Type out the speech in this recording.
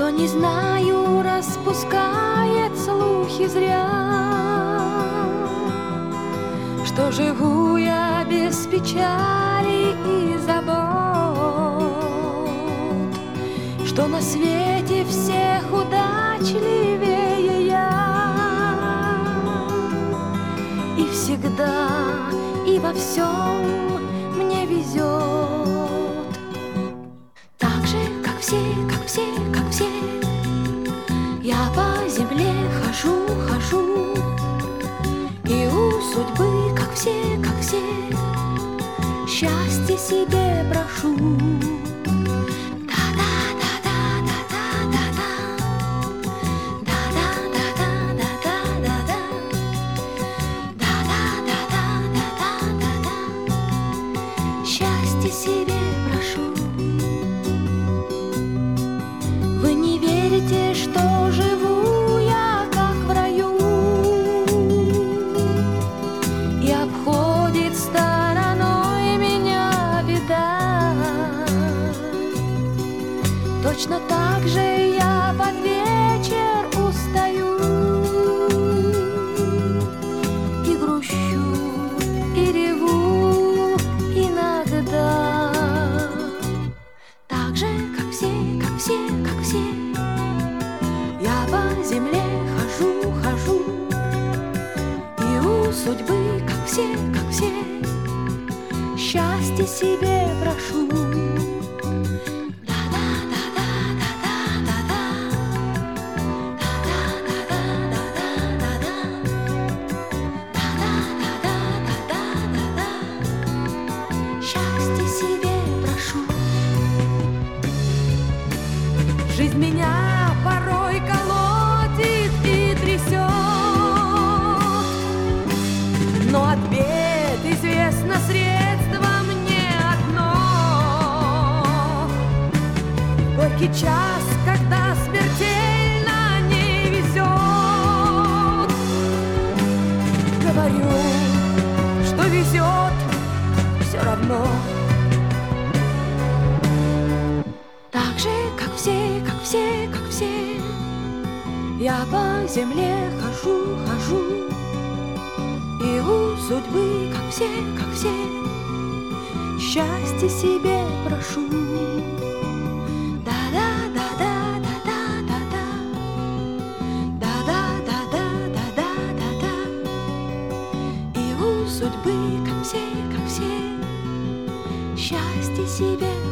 Что не знаю, распускает слухи зря, что живу я без печали и забот, что на свете всех удачливее я, и всегда и во всем мне везет. Так же, как все, как все, как все, я по земле хожу, хожу, и у судьбы, как все, счастье себе прошу. Счастье себе прошу. Вы не верите, что живу я как в раю, и обходит стороной меня беда. Точно так же я под вечер устаю и грущу, и реву иногда. Так же, как все, как все, как все, я по земле хожу, хожу, и у судьбы, как все, счастье себе прошу. Счастье себе прошу. Жизнь меня порой колотит и трясет, но от бед известно средство мне одно. Горький час, когда смертельно не везет, говорю, что везет все равно. Так же, как все, как все, как все, я по земле хожу, хожу, и у судьбы, как все, счастье себе прошу. Да-да-да-да-да-да-да-да, да-да-да-да-да-да-да, и у судьбы, как все, счастье себе